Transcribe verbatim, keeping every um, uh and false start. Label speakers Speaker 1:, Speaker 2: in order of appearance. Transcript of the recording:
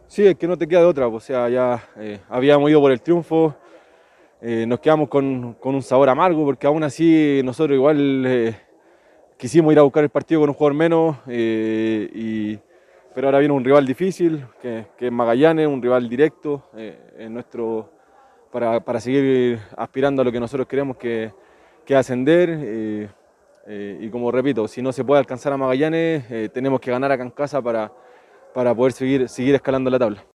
Speaker 1: Sí, es que no te queda de otra, o sea, ya eh, habíamos ido por el triunfo, eh, nos quedamos con, con un sabor amargo porque aún así nosotros igual eh, quisimos ir a buscar el partido con un jugador menos, eh, y, pero ahora viene un rival difícil, que, que es Magallanes, un rival directo eh, en nuestro, para, para seguir aspirando a lo que nosotros queremos que, que es ascender. Eh, eh, y como repito, si no se puede alcanzar a Magallanes, eh, tenemos que ganar acá en casa para, para poder seguir, seguir escalando la tabla.